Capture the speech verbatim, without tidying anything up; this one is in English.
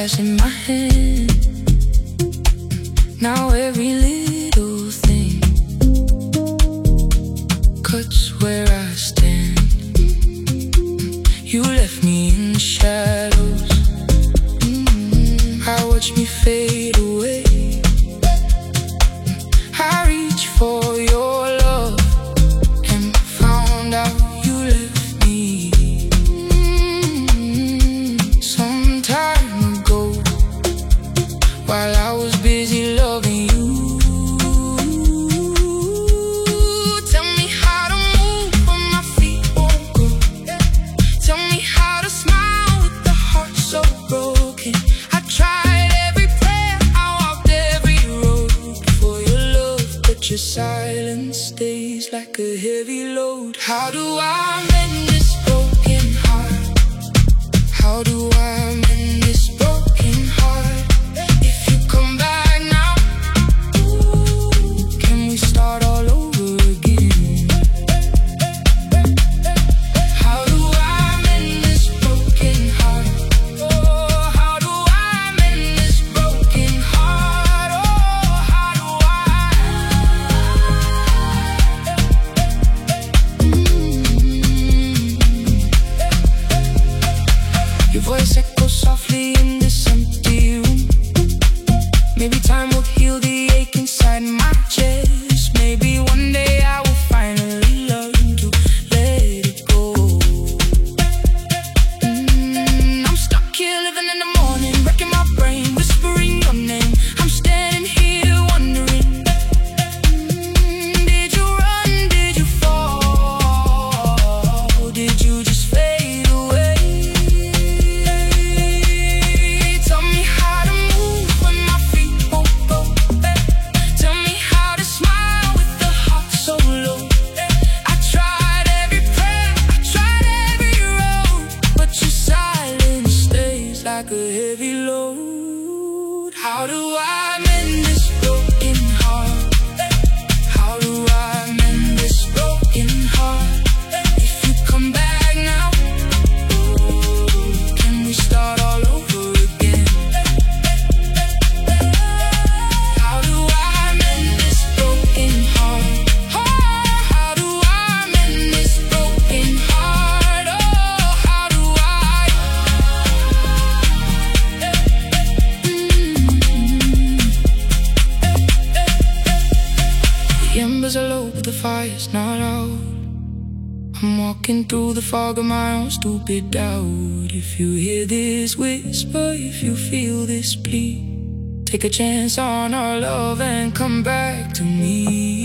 glass in my hand. Now every little thing cuts where I stand. You left me in the shadows. I watch me fade away. I reach for your love and found out you left me some time ago, while I was busy loving you. Tell me how to move when my feet won't go. Tell me how to smile with the heart so broken. I tried every prayer, I walked every road for your love, but your silence stays like a heavy load. How do I mend this broken heart? How do I mend this broken heart? If you come back now, can we start all over again? How do I mend this broken heart? Oh, how do I mend this broken heart? Oh, how do I? Mm-hmm. Your voice echoes softly in this empty room. Maybe time will heal the ache inside my chest. Maybe one day I will finally learn to let it go. mm, I'm stuck here living in the morning, wrecking my brain, whispering your name. I'm standing here wondering, mm, did you run, did you fall, did you just fade away? Tell me how to move when my feet won't go. Tell me how to smile with the heart so low. I tried every prayer, I tried every road, but your silence stays like a heavy load. How do I mend this broken heart? How do I mend this broken heart? If you come back now, can we start all over again? How do I mend this broken heart? Oh, how do I mend this broken heart? Oh, how do I? The embers are low, but the fire's not out. I'm walking through the fog of my own stupid doubt. If you hear this whisper, if you feel this plea, take a chance on our love and come back to me.